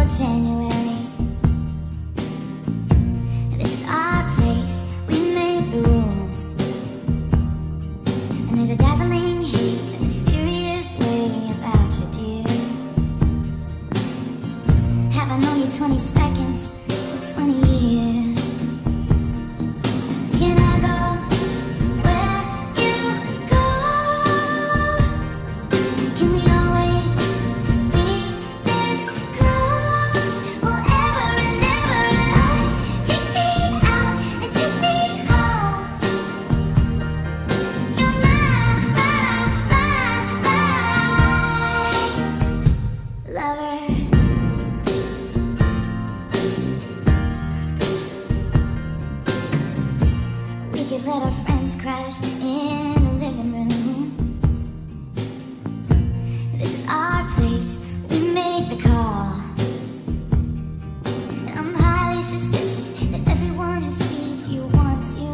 January. This is our place, we made the rules. And there's a dazzling haze, a mysterious way about you, dear. Have I known you 20 seconds or 20 years? Can I go where you go? Can we always be this close forever and ever? Take me out and take me home. You're my lover. We could let our friends crash in the living room. This is our place, we make the call. And I'm highly suspicious that everyone who sees you wants you.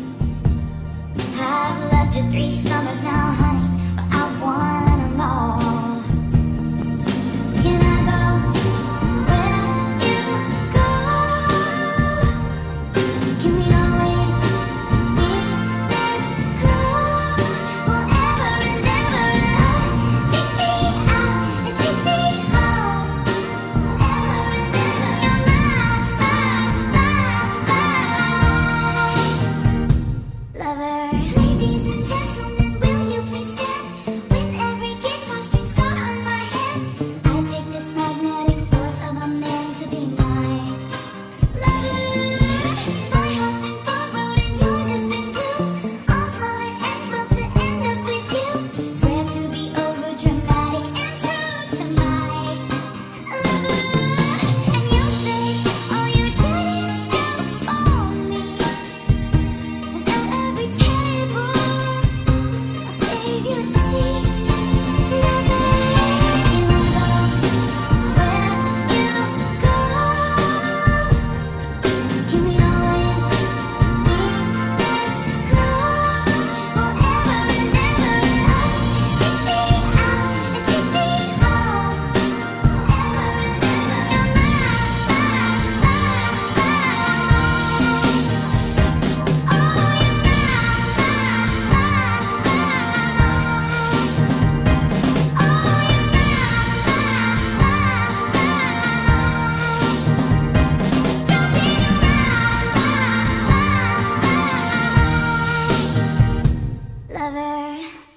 I've loved you 3 summers now, honey, but I want them all. Can I go where you go? Can we always be this close forever and ever? Take me out and take me home forever and ever. You're my lover. Ladies and gentlemen, will you please stand? With every guitar string scar on my hand, I take this magnetic force of a man to be my lover. My heart's been borrowed and yours has been blue. All small that ends well to end up with you. Swear to be over dramatic and true to my lover. And you say all your dirtiest jokes for me. And at every table, I'll save you a seat. Lover, can I go where you go? Can we always be this close forever and ever? Take me out and take me home forever and ever. You're my lover.